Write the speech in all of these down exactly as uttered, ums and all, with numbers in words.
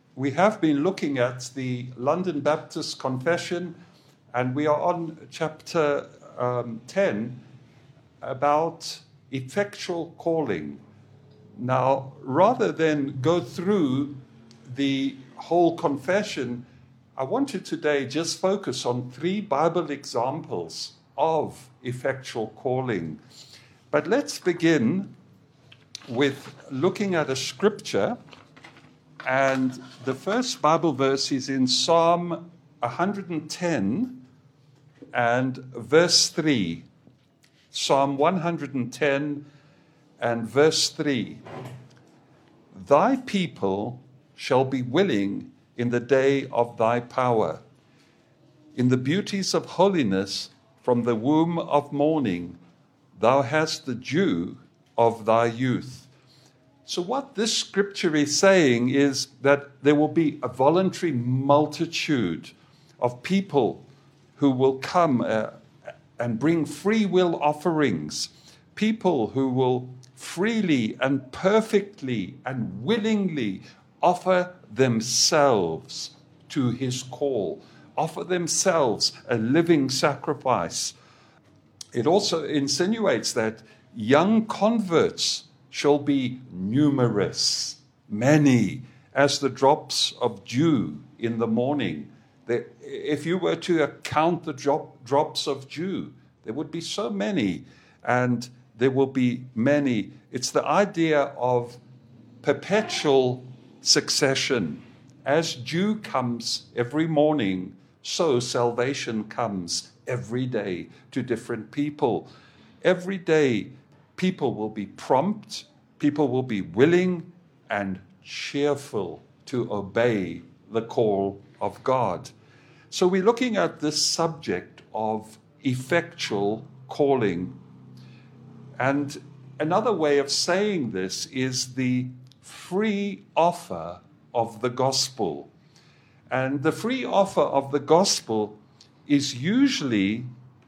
we have been looking at the London Baptist Confession, and we are on chapter um, ten about effectual calling. Now, rather than go through the whole confession, I want to today just focus on three Bible examples of effectual calling. But let's begin with looking at a scripture, and the first Bible verse is in Psalm one hundred ten and verse three. Psalm one hundred ten and verse three. Thy people shall be willing in the day of thy power. In the beauties of holiness from the womb of morning, thou hast the dew of thy youth. So what this scripture is saying is that there will be a voluntary multitude of people who will come uh, and bring free will offerings, people who will freely and perfectly and willingly offer themselves to his call, offer themselves a living sacrifice. It also insinuates that young converts shall be numerous, many, as the drops of dew in the morning. If you were to count the drop, drops of dew, there would be so many, and there will be many. It's the idea of perpetual succession. As dew comes every morning, so salvation comes every day to different people. Every day, people will be prompt, people will be willing and cheerful to obey the call of God. So we're looking at this subject of effectual calling. And another way of saying this is the free offer of the gospel. And the free offer of the gospel is usually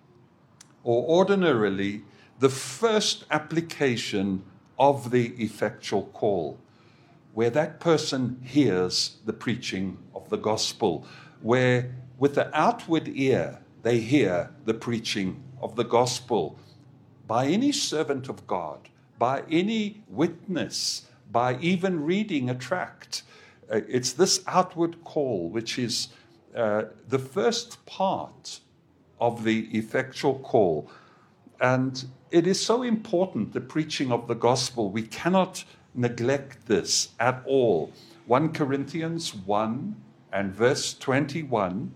or ordinarily the first application of the effectual call, where that person hears the preaching of the gospel, where with the outward ear they hear the preaching of the gospel by any servant of God, by any witness, by even reading a tract. Uh, it's this outward call which is uh, the first part of the effectual call. And it is so important, the preaching of the gospel. We cannot neglect this at all. First Corinthians one and verse twenty-one.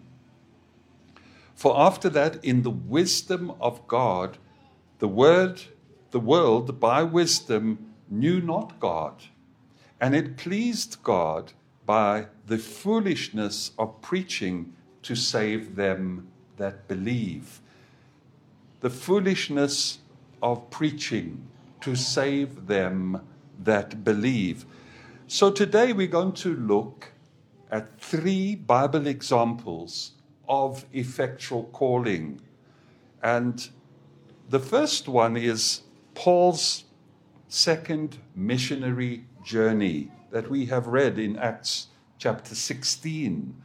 For after that, in the wisdom of God, the word, the world by wisdom knew not God, and it pleased God by the foolishness of preaching to save them that believe. The foolishness of preaching to save them that believe. So today we're going to look at three Bible examples of effectual calling. And the first one is Paul's second missionary journey that we have read in Acts chapter sixteen.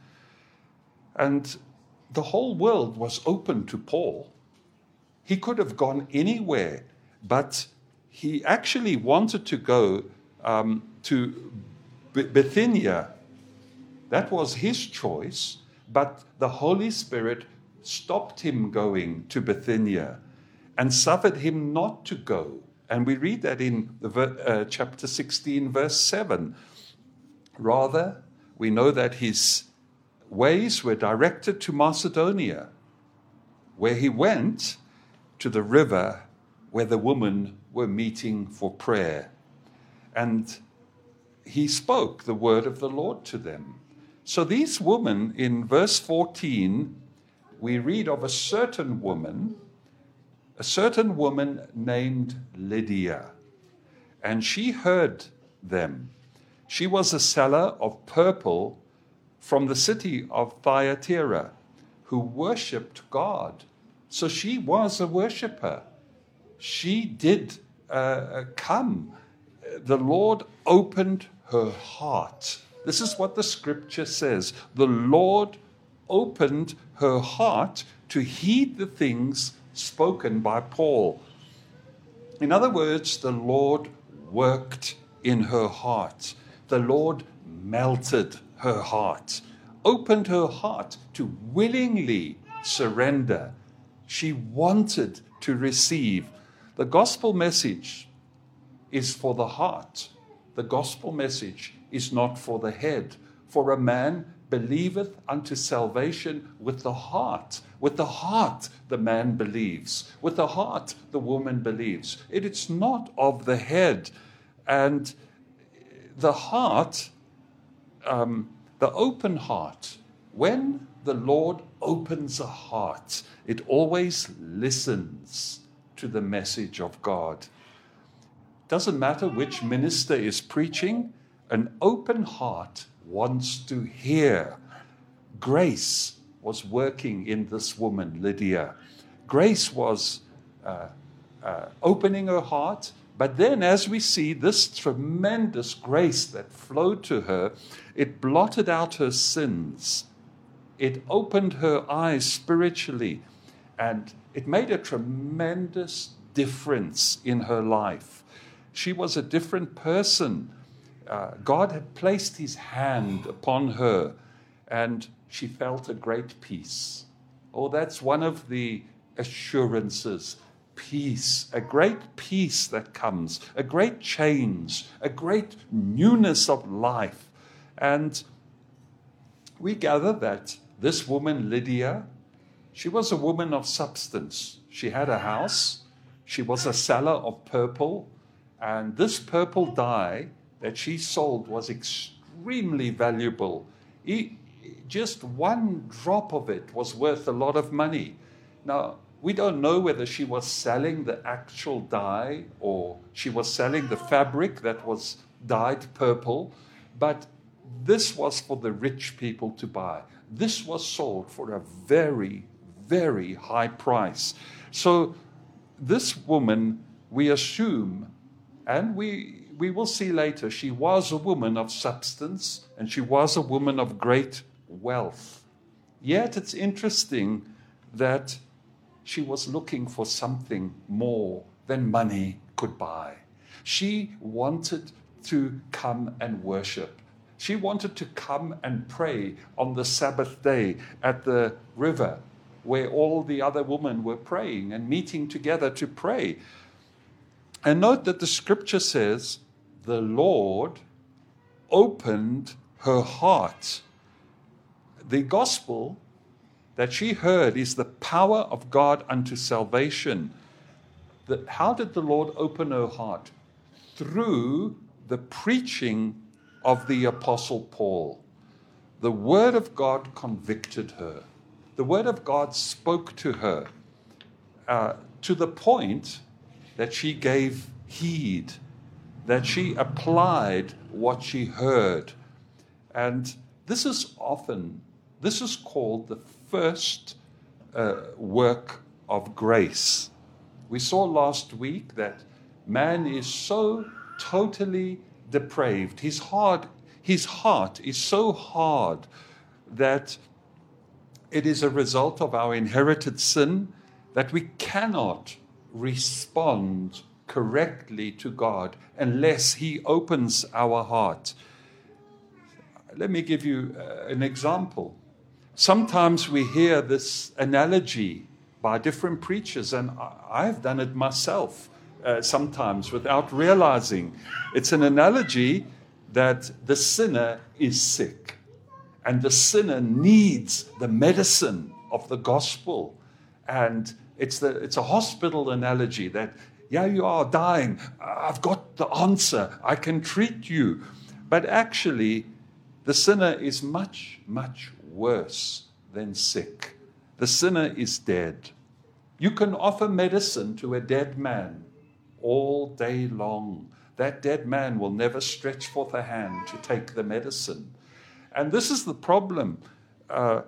And the whole world was open to Paul. He could have gone anywhere, but he actually wanted to go um, to Bithynia. That was his choice, but the Holy Spirit stopped him going to Bithynia and suffered him not to go. And we read that in the, uh, chapter sixteen, verse seven. Rather, we know that his ways were directed to Macedonia, where he went to the river where the women were meeting for prayer. And he spoke the word of the Lord to them. So these women, in verse fourteen, we read of a certain woman, a certain woman named Lydia. And she heard them. She was a seller of purple from the city of Thyatira, who worshipped God. So she was a worshiper. She did uh, come. The Lord opened her heart This is what the scripture says. The Lord opened her heart to heed the things spoken by Paul. In other words, the Lord worked in her heart. The Lord melted her heart, opened her heart to willingly surrender. She wanted to receive. The gospel message is for the heart. The gospel message is not for the head. For a man believeth unto salvation with the heart. With the heart the man believes. With the heart the woman believes. It is not of the head. And the heart, um, the open heart, when the Lord opens a heart, it always listens to the message of God. Doesn't matter which minister is preaching, an open heart wants to hear. Grace was working in this woman, Lydia. Grace was uh, uh, opening her heart, but then as we see this tremendous grace that flowed to her, it blotted out her sins. It opened her eyes spiritually, and it made a tremendous difference in her life. She was a different person. Uh, God had placed his hand upon her, and she felt a great peace. Oh, that's one of the assurances. Peace, a great peace that comes, a great change, a great newness of life. And we gather that this woman, Lydia, she was a woman of substance. She had a house. She was a seller of purple. And this purple dye that she sold was extremely valuable. He, just one drop of it was worth a lot of money. Now, we don't know whether she was selling the actual dye or she was selling the fabric that was dyed purple, but this was for the rich people to buy. This was sold for a very, very high price. So this woman, we assume, and we, we will see later, she was a woman of substance and she was a woman of great wealth. Yet it's interesting that she was looking for something more than money could buy. She wanted to come and worship. She wanted to come and pray on the Sabbath day at the river where all the other women were praying and meeting together to pray. And note that the scripture says, the Lord opened her heart. The gospel that she heard is the power of God unto salvation. The, how did the Lord open her heart? Through the preaching of the Apostle Paul. The word of God convicted her. The word of God spoke to her uh, to the point that she gave heed, that she applied what she heard. And this is often, this is called the first uh, work of grace. We saw last week that man is so totally depraved. His heart, his heart is so hard that it is a result of our inherited sin that we cannot respond correctly to God unless he opens our heart. Let me give you uh, an example. Sometimes we hear this analogy by different preachers, and I've done it myself uh, sometimes without realizing. It's an analogy that the sinner is sick, and the sinner needs the medicine of the gospel. And it's the it's a hospital analogy that, yeah, you are dying. I've got the answer. I can treat you. But actually, the sinner is much, much worse than sick. The sinner is dead. You can offer medicine to a dead man all day long. That dead man will never stretch forth a hand to take the medicine. And this is the problem. Uh,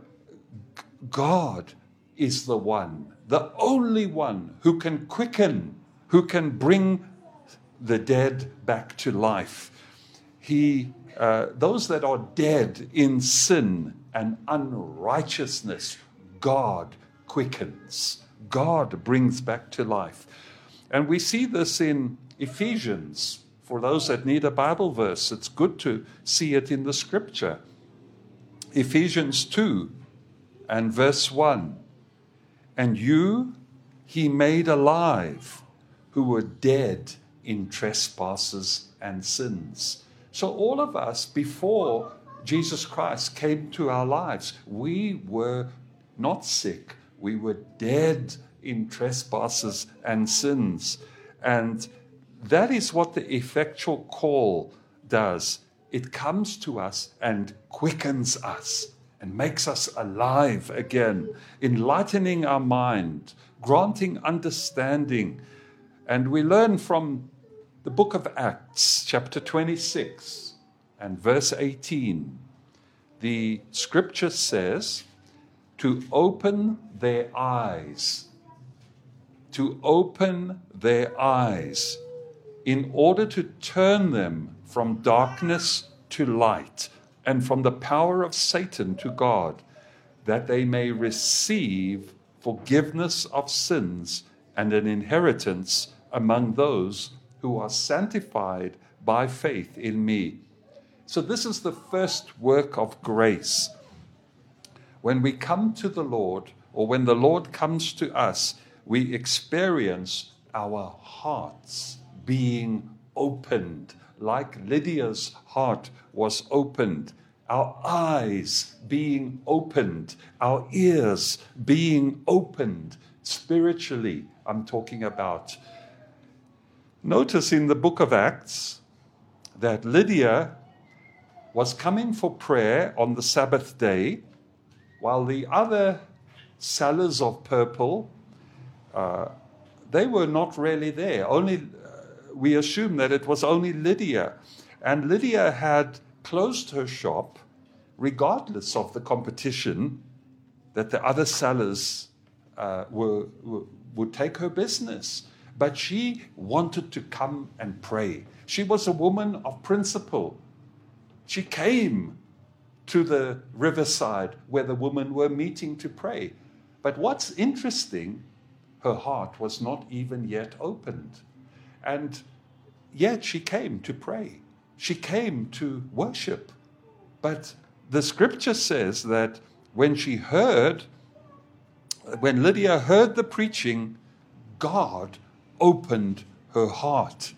God is the one, the only one who can quicken, who can bring the dead back to life. He uh, those that are dead in sin and unrighteousness, God quickens. God brings back to life. And we see this in Ephesians. For those that need a Bible verse, it's good to see it in the scripture. Ephesians two and verse one. And you he made alive who were dead in trespasses and sins. So all of us, before Jesus Christ came to our lives, we were not sick. We were dead in trespasses and sins. And that is what the effectual call does. It comes to us and quickens us and makes us alive again, enlightening our mind, granting understanding. And we learn from the book of Acts, chapter twenty-six and verse eighteen. The scripture says, to open their eyes, to open their eyes, in order to turn them from darkness to light and from the power of Satan to God, that they may receive forgiveness of sins and an inheritance among those who are sanctified by faith in me. So this is the first work of grace. When we come to the Lord, or when the Lord comes to us, we experience our hearts being opened, like Lydia's heart was opened, our eyes being opened, our ears being opened spiritually, I'm talking about. Notice in the book of Acts that Lydia was coming for prayer on the Sabbath day, while the other sellers of purple, uh, they were not really there. Only uh, we assume that it was only Lydia. And Lydia had closed her shop regardless of the competition that the other sellers uh, were, were, would take her business. But she wanted to come and pray. She was a woman of principle. She came to the riverside where the women were meeting to pray. But what's interesting, her heart was not even yet opened. And yet she came to pray. She came to worship. But the scripture says that when she heard, when Lydia heard the preaching, God opened her heart.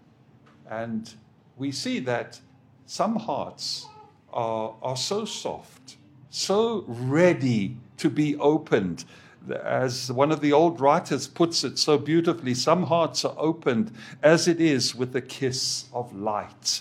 And we see that some hearts are, are so soft, so ready to be opened. As one of the old writers puts it so beautifully, some hearts are opened as it is with a kiss of light.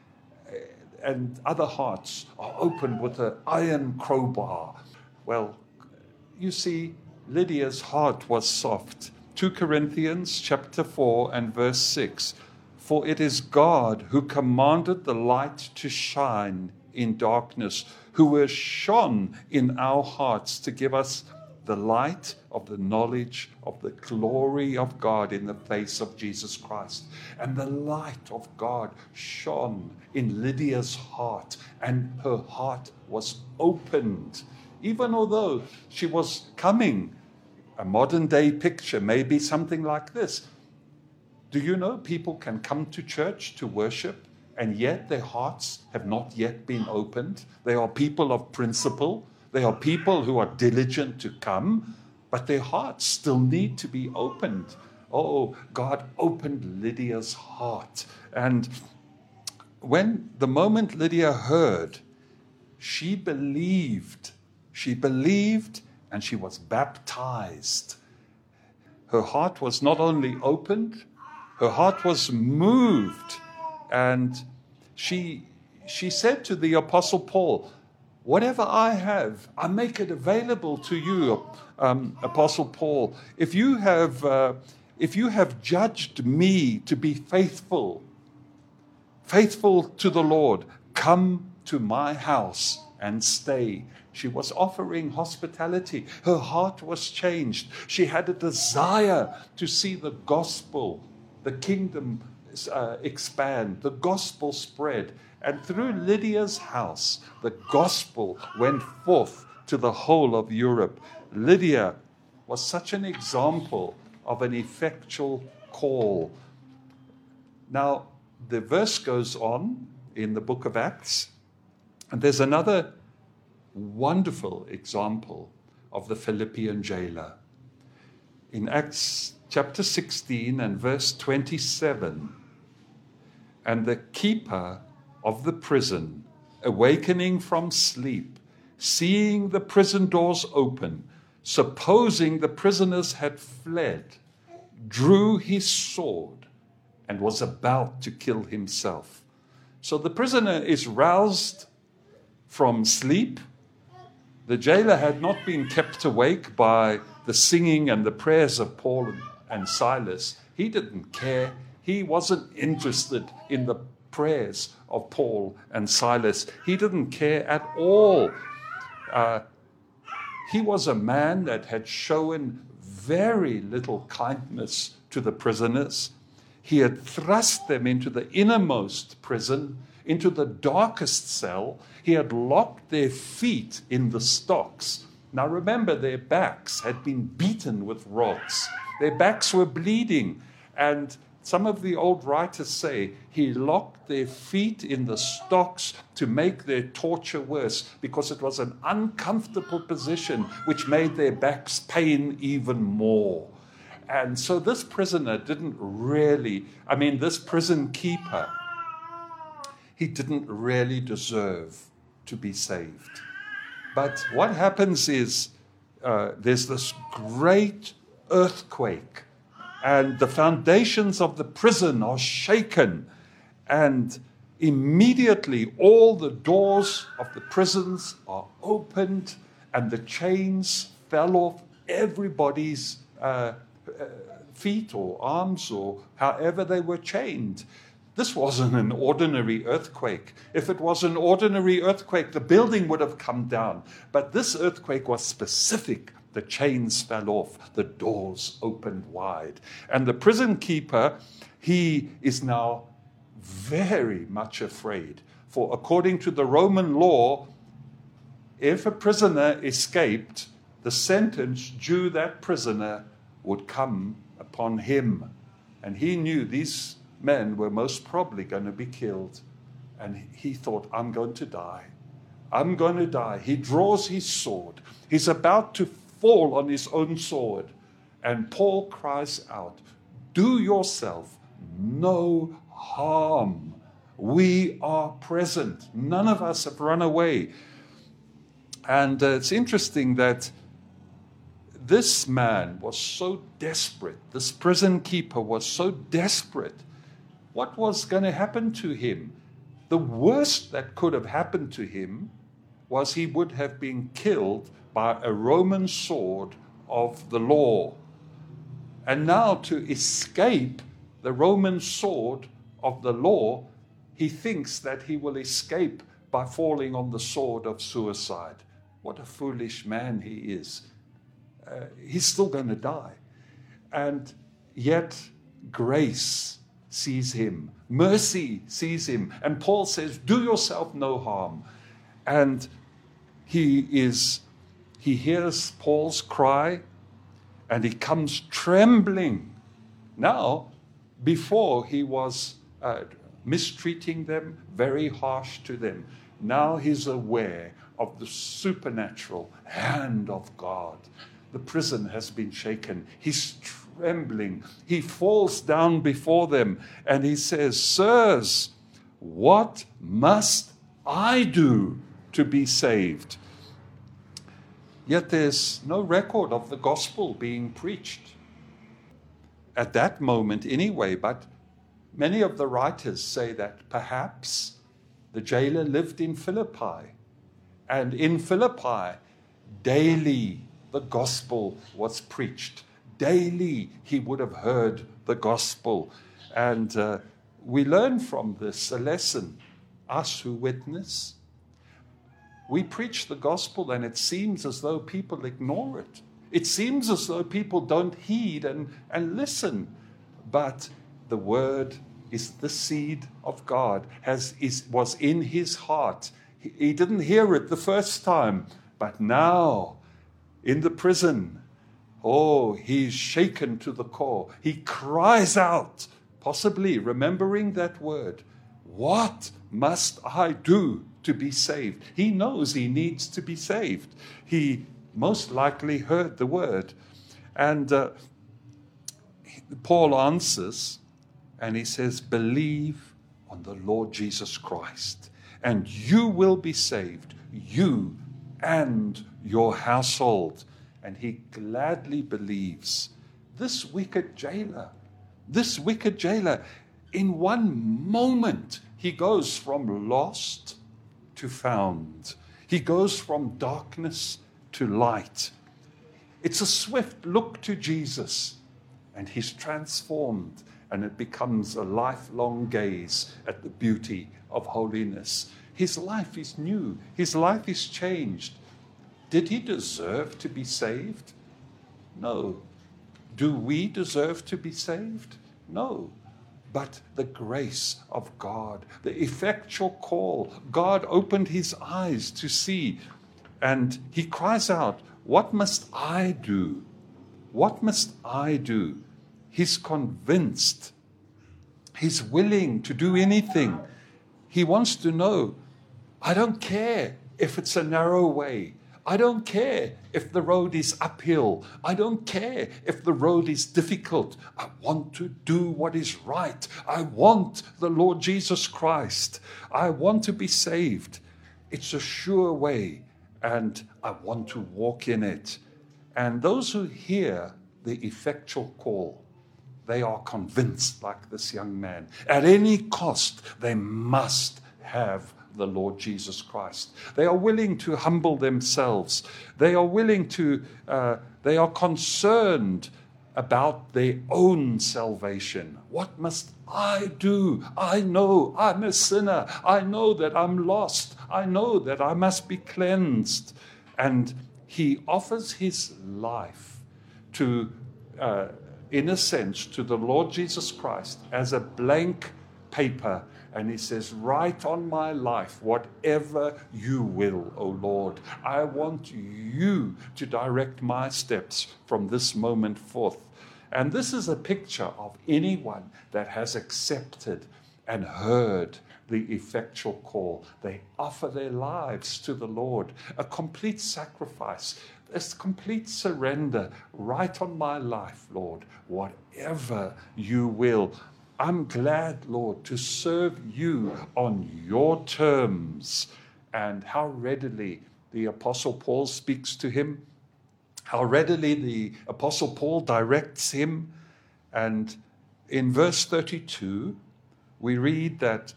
And other hearts are opened with an iron crowbar. Well, you see, Lydia's heart was soft. Second Corinthians chapter four and verse six. For it is God who commanded the light to shine in darkness, who has shone in our hearts to give us the light of the knowledge of the glory of God in the face of Jesus Christ. And the light of God shone in Lydia's heart, and her heart was opened. Even although she was coming, a modern day picture may be something like this. Do you know people can come to church to worship, and yet their hearts have not yet been opened? They are people of principle. They are people who are diligent to come, but their hearts still need to be opened. Oh, God opened Lydia's heart. And when the moment Lydia heard, she believed. She believed and she was baptized. Her heart was not only opened, her heart was moved. And she, she said to the Apostle Paul, whatever I have, I make it available to you, um, Apostle Paul. If you have, uh, if you have judged me to be faithful, faithful to the Lord, come to my house and stay. She was offering hospitality. Her heart was changed. She had a desire to see the gospel, the kingdom uh, expand, the gospel spread. And through Lydia's house, the gospel went forth to the whole of Europe. Lydia was such an example of an effectual call. Now, the verse goes on in the book of Acts, and there's another wonderful example of the Philippian jailer. In Acts chapter sixteen and verse twenty-seven, and the keeper of the prison, awakening from sleep, seeing the prison doors open, supposing the prisoners had fled, drew his sword and was about to kill himself. So the prisoner is roused from sleep. The jailer had not been kept awake by the singing and the prayers of Paul and Silas. He didn't care. He wasn't interested in the prayers of Paul and Silas. He didn't care at all. Uh, he was a man that had shown very little kindness to the prisoners. He had thrust them into the innermost prison, into the darkest cell. He had locked their feet in the stocks. Now remember, their backs had been beaten with rods. Their backs were bleeding. And some of the old writers say he locked their feet in the stocks to make their torture worse, because it was an uncomfortable position which made their backs pain even more. And so this prisoner didn't really, I mean, this prison keeper, he didn't really deserve to be saved. But what happens is uh, there's this great earthquake, and the foundations of the prison are shaken, and immediately all the doors of the prisons are opened, and the chains fell off everybody's uh, uh, feet or arms, or however they were chained. This wasn't an ordinary earthquake. If it was an ordinary earthquake, the building would have come down. But this earthquake was specific. The chains fell off. The doors opened wide. And the prison keeper, he is now very much afraid. For according to the Roman law, if a prisoner escaped, the sentence due that prisoner would come upon him. And he knew these men were most probably going to be killed. And he thought, I'm going to die. I'm going to die. He draws his sword. He's about to fall on his own sword. And Paul cries out, do yourself no harm. We are present. None of us have run away. And uh, it's interesting that this man was so desperate. This prison keeper was so desperate. What was going to happen to him? The worst that could have happened to him was he would have been killed by a Roman sword of the law. And now to escape the Roman sword of the law, he thinks that he will escape by falling on the sword of suicide. What a foolish man he is. Uh, he's still going to die. And yet grace sees him. Mercy sees him. And Paul says, do yourself no harm. And he is, he hears Paul's cry, and he comes trembling. Now, before he was uh, mistreating them, very harsh to them. Now he's aware of the supernatural hand of God. The prison has been shaken. He's trembling. He falls down before them and he says, sirs, what must I do to be saved? Yet there's no record of the gospel being preached at that moment anyway, but many of the writers say that perhaps the jailer lived in Philippi, and in Philippi, daily the gospel was preached. Daily he would have heard the gospel. And uh, we learn from this a lesson. Us who witness, we preach the gospel and it seems as though people ignore it. It seems as though people don't heed and, and listen. But the word is the seed of God, has, is, was in his heart. He, he didn't hear it the first time, but now in the prison, oh, he's shaken to the core. He cries out, possibly remembering that word, "What must I do to be saved?" He knows he needs to be saved. He most likely heard the word. And uh, Paul answers, and he says, "Believe on the Lord Jesus Christ, and you will be saved, you and your household." And he gladly believes. This wicked jailer, this wicked jailer, in one moment, he goes from lost to found. He goes from darkness to light. It's a swift look to Jesus, and he's transformed, and it becomes a lifelong gaze at the beauty of holiness. His life is new. His life is changed. Did he deserve to be saved? No. Do we deserve to be saved? No. But the grace of God, the effectual call, God opened his eyes to see, and he cries out, "What must I do? What must I do?" He's convinced. He's willing to do anything. He wants to know, I don't care if it's a narrow way. I don't care if the road is uphill. I don't care if the road is difficult. I want to do what is right. I want the Lord Jesus Christ. I want to be saved. It's a sure way, and I want to walk in it. And those who hear the effectual call, they are convinced, like this young man, at any cost, they must have the Lord Jesus Christ. They are willing to humble themselves. They are willing to, uh, they are concerned about their own salvation. What must I do? I know I'm a sinner. I know that I'm lost. I know that I must be cleansed. And he offers his life to, uh, in a sense, to the Lord Jesus Christ as a blank paper. And he says, "Write on my life whatever you will, O Lord. I want you to direct my steps from this moment forth." And this is a picture of anyone that has accepted and heard the effectual call. They offer their lives to the Lord, a complete sacrifice, a complete surrender. "Write on my life, Lord, whatever you will. I'm glad, Lord, to serve you on your terms." And how readily the Apostle Paul speaks to him, how readily the Apostle Paul directs him. And in verse thirty-two, we read that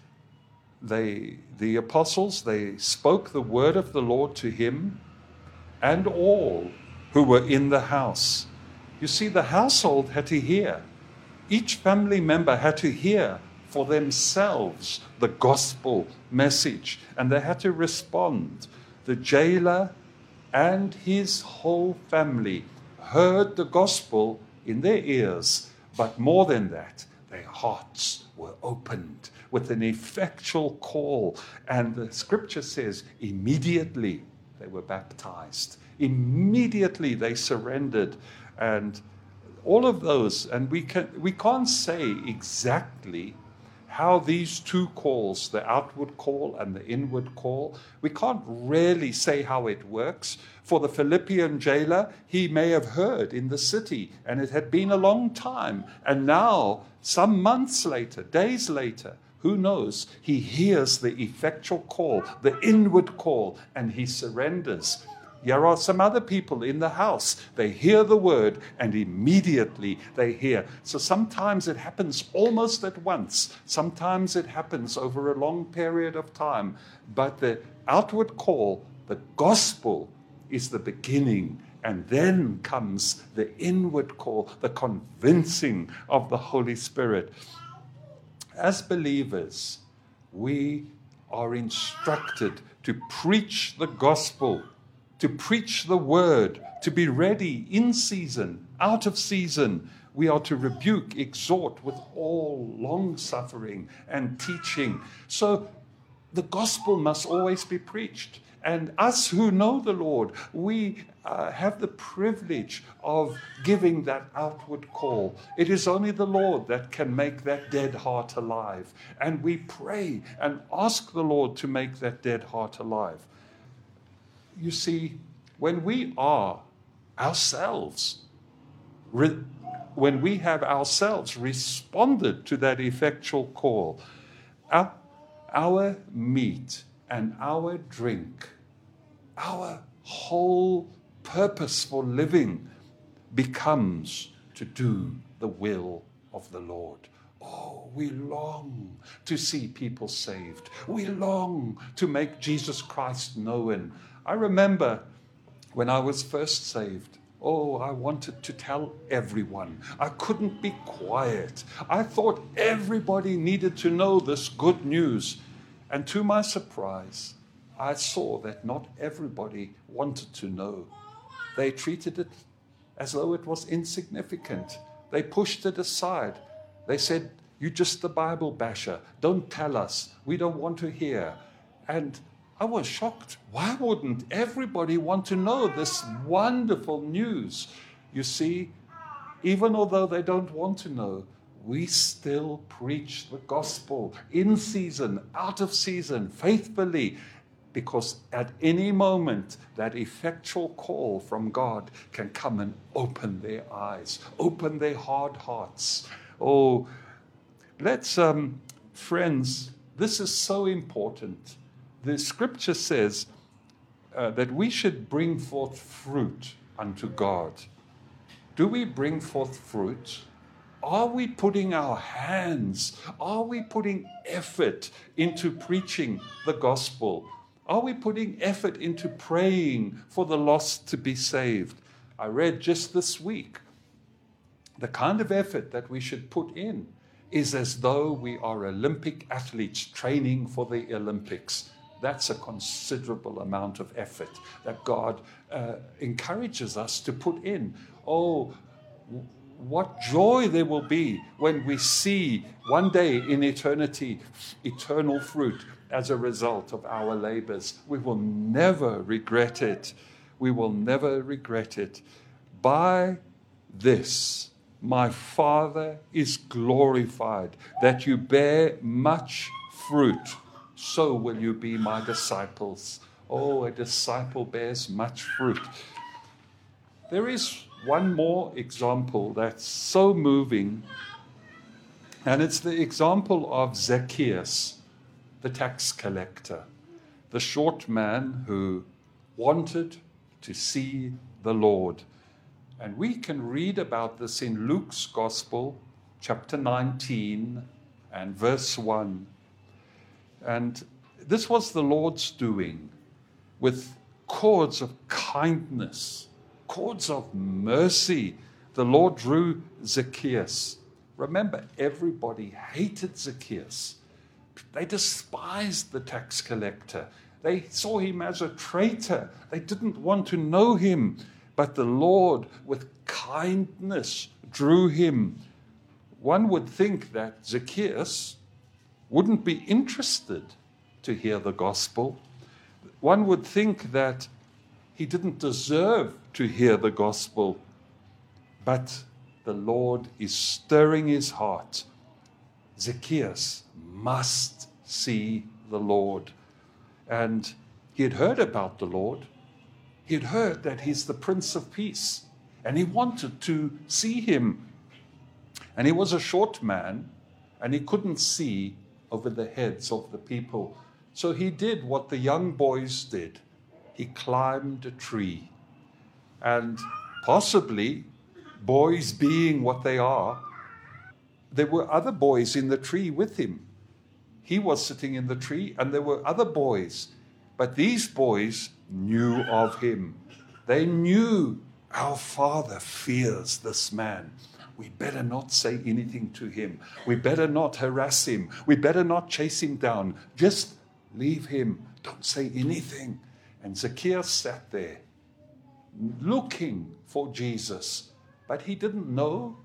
they, the apostles, they spoke the word of the Lord to him and all who were in the house. You see, the household had to hear. Each family member had to hear for themselves the gospel message, and they had to respond. The jailer and his whole family heard the gospel in their ears, but more than that, their hearts were opened with an effectual call. And the scripture says, immediately they were baptized. Immediately they surrendered. And all of those, and we can we can't say exactly how these two calls, the outward call and the inward call, we can't really say how it works. For the Philippian jailer, he may have heard in the city, and it had been a long time, and now, some months later, days later, who knows, he hears the effectual call, the inward call, and he surrenders. Here are some other people in the house. They hear the word and immediately they hear. So sometimes it happens almost at once. Sometimes it happens over a long period of time. But the outward call, the gospel, is the beginning. And then comes the inward call, the convincing of the Holy Spirit. As believers, we are instructed to preach the gospel, to preach the word, to be ready in season, out of season, We are to rebuke, exhort with all long-suffering and teaching. So the gospel must always be preached. And us who know the Lord, we uh, have the privilege of giving that outward call. It is only the Lord that can make that dead heart alive. And we pray and ask the Lord to make that dead heart alive. You see, when we are ourselves, re- when we have ourselves responded to that effectual call, our, our meat and our drink, our whole purpose for living becomes to do the will of the Lord. Oh, we long to see people saved. We long to make Jesus Christ known. I remember when I was first saved, oh, I wanted to tell everyone. I couldn't be quiet. I thought everybody needed to know this good news. And to my surprise, I saw that not everybody wanted to know. They treated it as though it was insignificant. They pushed it aside. They said, "You're just the Bible basher. Don't tell us. We don't want to hear." And I was shocked. Why wouldn't everybody want to know this wonderful news? You see, even although they don't want to know, we still preach the gospel in season, out of season, faithfully, because at any moment that effectual call from God can come and open their eyes, open their hard hearts. Oh, let's, um, friends, this is so important. The scripture says uh, that we should bring forth fruit unto God. Do we bring forth fruit? Are we putting our hands, are we putting effort into preaching the gospel? Are we putting effort into praying for the lost to be saved? I read just this week, the kind of effort that we should put in is as though we are Olympic athletes training for the Olympics. That's a considerable amount of effort that God uh, encourages us to put in. Oh, what joy there will be when we see one day in eternity eternal fruit as a result of our labors. We will never regret it. We will never regret it. By this, my Father is glorified, that you bear much fruit. So will you be my disciples. Oh, a disciple bears much fruit. There is one more example that's so moving, and it's the example of Zacchaeus, the tax collector, the short man who wanted to see the Lord. And we can read about this in Luke's Gospel, chapter nineteen and verse one. And this was the Lord's doing with cords of kindness, cords of mercy. The Lord drew Zacchaeus. Remember, everybody hated Zacchaeus. They despised the tax collector. They saw him as a traitor. They didn't want to know him. But the Lord, with kindness, drew him. One would think that Zacchaeus wouldn't be interested to hear the gospel. One would think that he didn't deserve to hear the gospel. But the Lord is stirring his heart. Zacchaeus must see the Lord. And he had heard about the Lord. He had heard that he's the Prince of Peace. And he wanted to see him. And he was a short man, and he couldn't see over the heads of the people. So he did what the young boys did. He climbed a tree. And possibly, boys being what they are, there were other boys in the tree with him. He was sitting in the tree, and there were other boys. But these boys knew of him. They knew, our Father fears this man. We better not say anything to him. We better not harass him. We better not chase him down. Just leave him. Don't say anything. And Zacchaeus sat there looking for Jesus. But he didn't know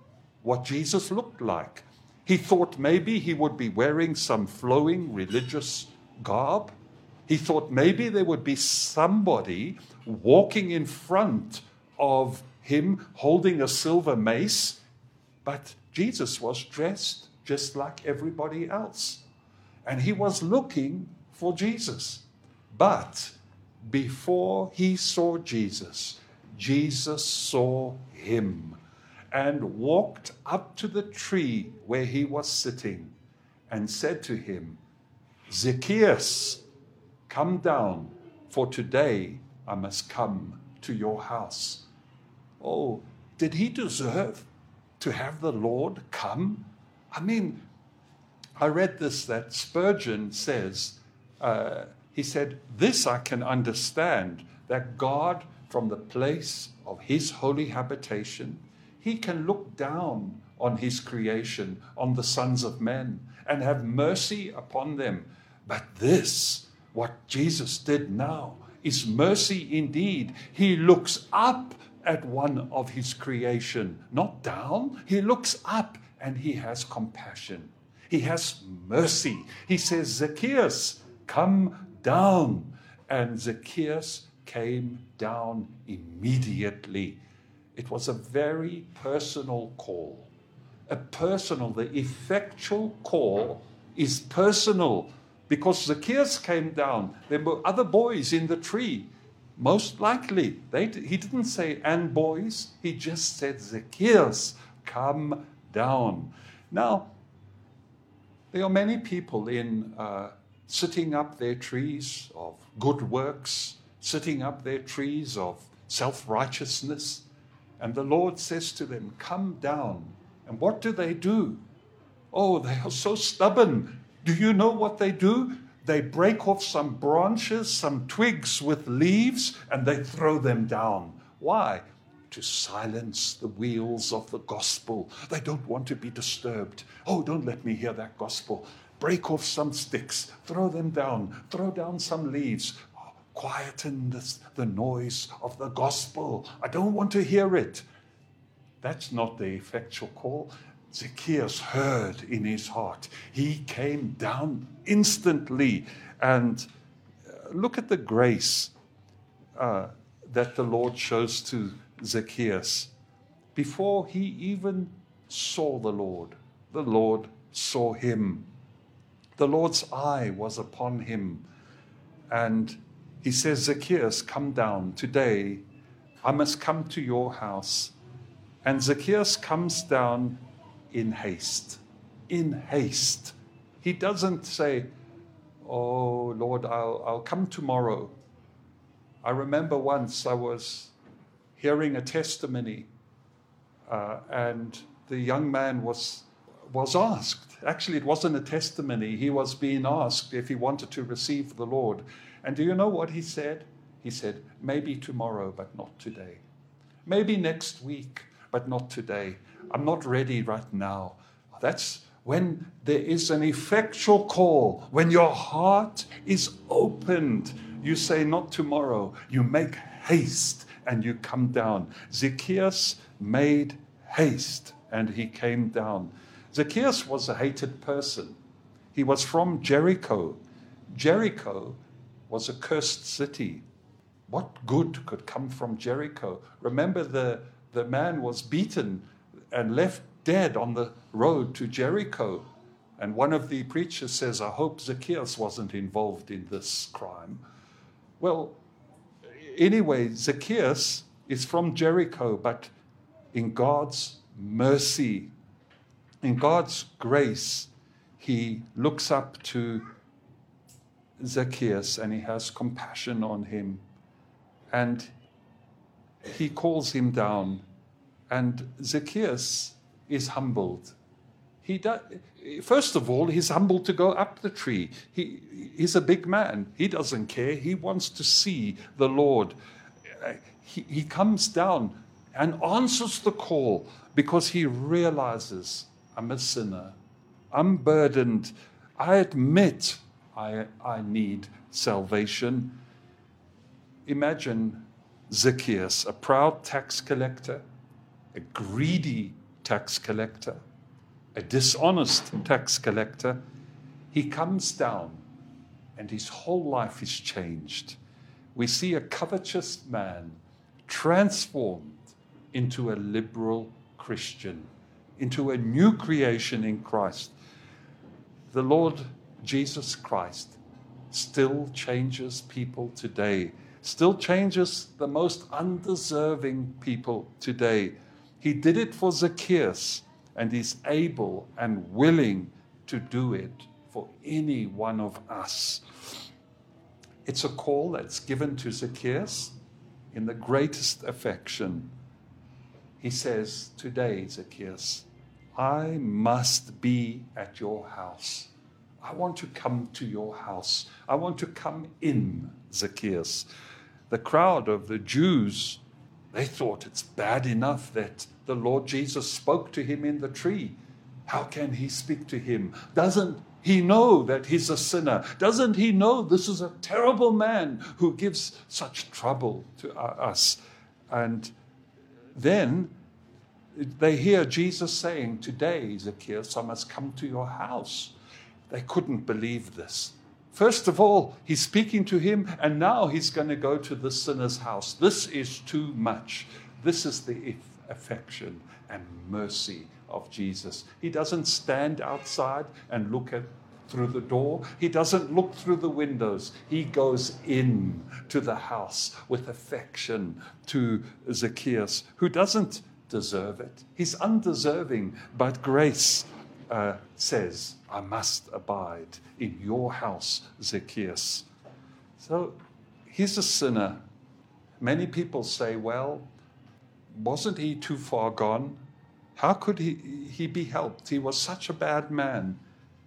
what Jesus looked like. He thought maybe he would be wearing some flowing religious garb. He thought maybe there would be somebody walking in front of him holding a silver mace. But Jesus was dressed just like everybody else. And he was looking for Jesus. But before he saw Jesus, Jesus saw him and walked up to the tree where he was sitting and said to him, Zacchaeus, come down, for today I must come to your house. Oh, did he deserve to have the Lord come? I mean, I read this, that Spurgeon says, uh, he said, this I can understand, that God, from the place of his holy habitation, he can look down on his creation, on the sons of men, and have mercy upon them. But this, what Jesus did now, is mercy indeed. He looks up at one of his creation, not down. He looks up and he has compassion. He has mercy. He says, Zacchaeus, come down. And Zacchaeus came down immediately. It was a very personal call. A personal, the effectual call is personal, because Zacchaeus came down. There were other boys in the tree. Most likely, they, he didn't say, and boys. He just said, Zacchaeus, come down. Now, there are many people in uh, sitting up their trees of good works, sitting up their trees of self-righteousness. And the Lord says to them, come down. And what do they do? Oh, they are so stubborn. Do you know what they do? They break off some branches, some twigs with leaves, and they throw them down. Why? To silence the wheels of the gospel. They don't want to be disturbed. Oh, don't let me hear that gospel. Break off some sticks, throw them down, throw down some leaves. Oh, quieten this, the noise of the gospel. I don't want to hear it. That's not the effectual call. Zacchaeus heard in his heart. He came down instantly. And look at the grace uh, that the Lord shows to Zacchaeus. Before he even saw the Lord, the Lord saw him. The Lord's eye was upon him. And he says, Zacchaeus, come down. Today I must come to your house. And Zacchaeus comes down in haste. In haste. He doesn't say, oh, Lord, I'll, I'll come tomorrow. I remember once I was hearing a testimony, uh, and the young man was was asked. Actually, it wasn't a testimony. He was being asked if he wanted to receive the Lord. And do you know what he said? He said, maybe tomorrow, but not today. Maybe next week, but not today. I'm not ready right now. That's when there is an effectual call, when your heart is opened. You say, not tomorrow. You make haste and you come down. Zacchaeus made haste and he came down. Zacchaeus was a hated person. He was from Jericho. Jericho was a cursed city. What good could come from Jericho? Remember, the, the man was beaten and left dead on the road to Jericho. And one of the preachers says, I hope Zacchaeus wasn't involved in this crime. Well, anyway, Zacchaeus is from Jericho, but in God's mercy, in God's grace, he looks up to Zacchaeus and he has compassion on him. And he calls him down. And Zacchaeus is humbled. He does, first of all, he's humbled to go up the tree. He, he's a big man. He doesn't care. He wants to see the Lord. He, he comes down and answers the call because he realizes, I'm a sinner. I'm burdened. I admit I, I need salvation. Imagine Zacchaeus, a proud tax collector, a greedy tax collector, a dishonest tax collector. He comes down and his whole life is changed. We see a covetous man transformed into a liberal Christian, into a new creation in Christ. The Lord Jesus Christ still changes people today, still changes the most undeserving people today. He did it for Zacchaeus, and he's able and willing to do it for any one of us. It's a call that's given to Zacchaeus in the greatest affection. He says, today, Zacchaeus, I must be at your house. I want to come to your house. I want to come in, Zacchaeus. The crowd of the Jews, they thought it's bad enough that the Lord Jesus spoke to him in the tree. How can he speak to him? Doesn't he know that he's a sinner? Doesn't he know this is a terrible man who gives such trouble to us? And then they hear Jesus saying, today, Zacchaeus, I must come to your house. They couldn't believe this. First of all, he's speaking to him, and now he's going to go to the sinner's house. This is too much. This is the affection and mercy of Jesus. He doesn't stand outside and look at through the door. He doesn't look through the windows. He goes in to the house with affection to Zacchaeus, who doesn't deserve it. He's undeserving, but grace uh, says, I must abide in your house, Zacchaeus. So he's a sinner. Many people say, well, wasn't he too far gone? How could he, he be helped? He was such a bad man.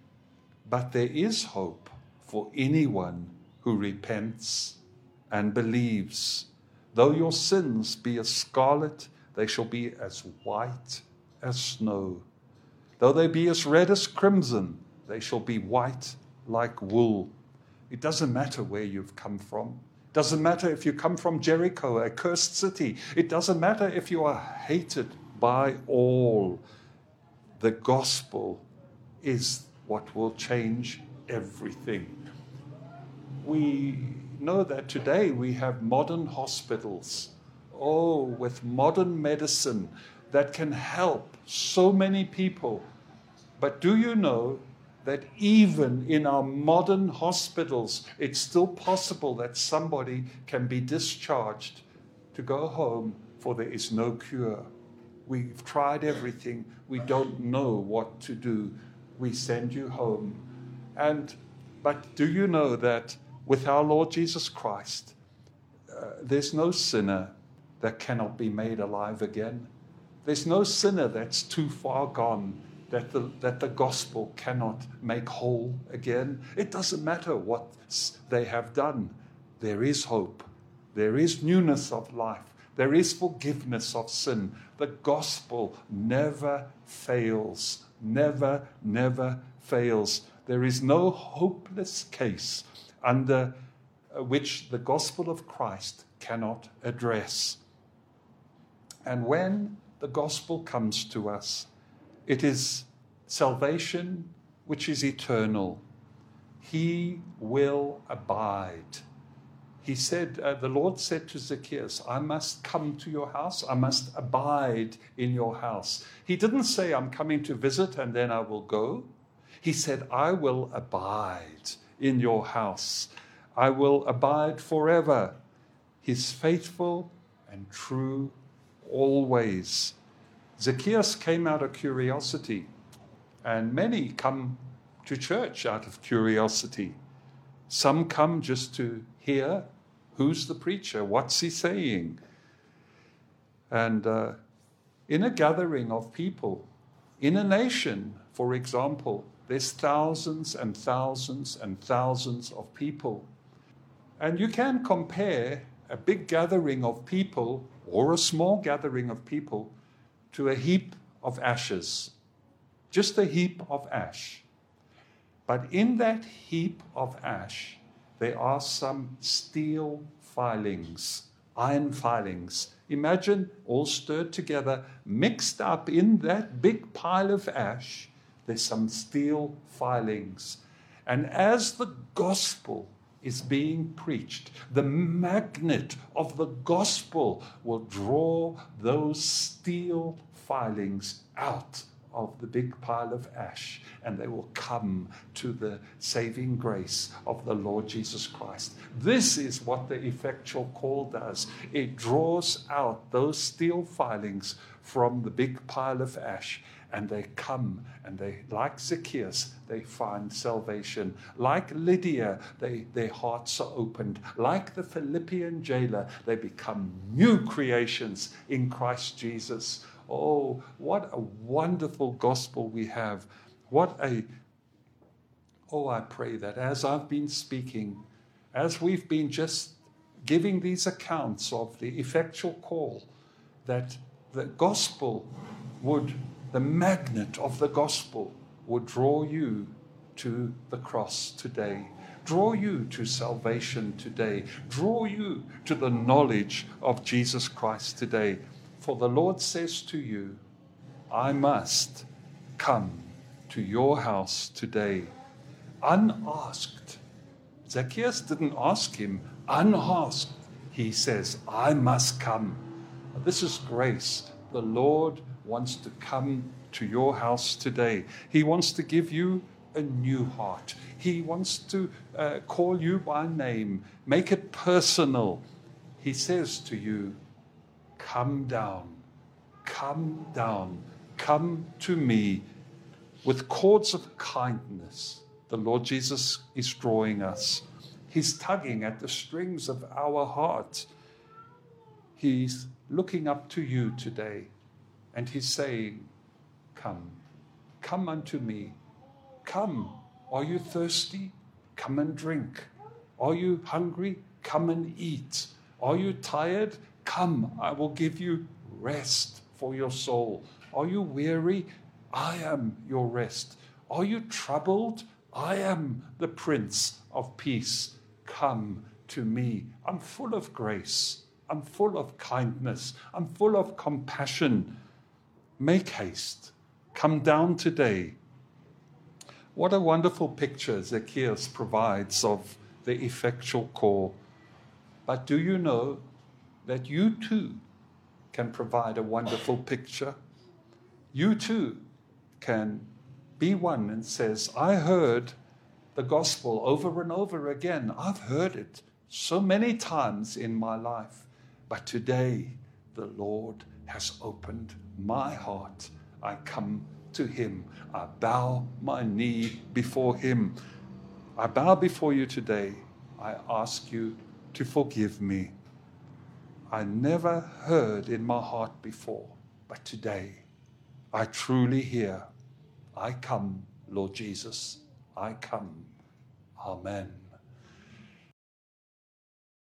But there is hope for anyone who repents and believes. Though your sins be as scarlet, they shall be as white as snow. Though they be as red as crimson, they shall be white like wool. It doesn't matter where you've come from. It doesn't matter if you come from Jericho, a cursed city. It doesn't matter if you are hated by all. The gospel is what will change everything. We know that today we have modern hospitals, oh, with modern medicine that can help so many people. But do you know that even in our modern hospitals, it's still possible that somebody can be discharged to go home, for there is no cure. We've tried everything. We don't know what to do. We send you home. And but do you know that with our Lord Jesus Christ, uh, there's no sinner that cannot be made alive again. There's no sinner that's too far gone that the, that the gospel cannot make whole again. It doesn't matter what they have done. There is hope. There is newness of life. There is forgiveness of sin. The gospel never fails. Never, never fails. There is no hopeless case under which the gospel of Christ cannot address. And when the gospel comes to us, it is salvation which is eternal. He will abide. He said, uh, the Lord said to Zacchaeus, I must come to your house. I must abide in your house. He didn't say, I'm coming to visit and then I will go. He said, I will abide in your house. I will abide forever. He's faithful and true always. Zacchaeus came out of curiosity, and many come to church out of curiosity. Some come just to hear who's the preacher, what's he saying. And uh, in a gathering of people, in a nation, for example, there's thousands and thousands and thousands of people. And you can compare a big gathering of people or a small gathering of people to a heap of ashes, just a heap of ash. But in that heap of ash, there are some steel filings, iron filings. Imagine all stirred together, mixed up in that big pile of ash, there's some steel filings. And as the gospel is being preached, the magnet of the gospel will draw those steel filings out of the big pile of ash, and they will come to the saving grace of the Lord Jesus Christ. This is what the effectual call does. It draws out those steel filings from the big pile of ash, and they come, and they, like Zacchaeus, they find salvation. Like Lydia, they, their hearts are opened. Like the Philippian jailer, they become new creations in Christ Jesus. Oh, what a wonderful gospel we have. What a, oh, I pray that as I've been speaking, as we've been just giving these accounts of the effectual call, that the gospel would, the magnet of the gospel would draw you to the cross today. Draw you to salvation today. Draw you to the knowledge of Jesus Christ today. For the Lord says to you, I must come to your house today, unasked. Zacchaeus didn't ask him, unasked. He says, I must come. This is grace. The Lord wants to come to your house today. He wants to give you a new heart. He wants to uh, call you by name, make it personal. He says to you, come down, come down, come to me with cords of kindness. The Lord Jesus is drawing us. He's tugging at the strings of our heart. He's looking up to you today, and he's saying, come, come unto me. Come. Are you thirsty? Come and drink. Are you hungry? Come and eat. Are you tired? Come, I will give you rest for your soul. Are you weary? I am your rest. Are you troubled? I am the Prince of Peace. Come to me. I'm full of grace. I'm full of kindness. I'm full of compassion. Make haste. Come down today. What a wonderful picture Zacchaeus provides of the effectual call. But do you know that you too can provide a wonderful picture? You too can be one and says, I heard the gospel over and over again. I've heard it so many times in my life. But today the Lord has opened my heart. I come to him. I bow my knee before him. I bow before you today. I ask you to forgive me. I never heard in my heart before, but today I truly hear. I come, Lord Jesus. I come. Amen.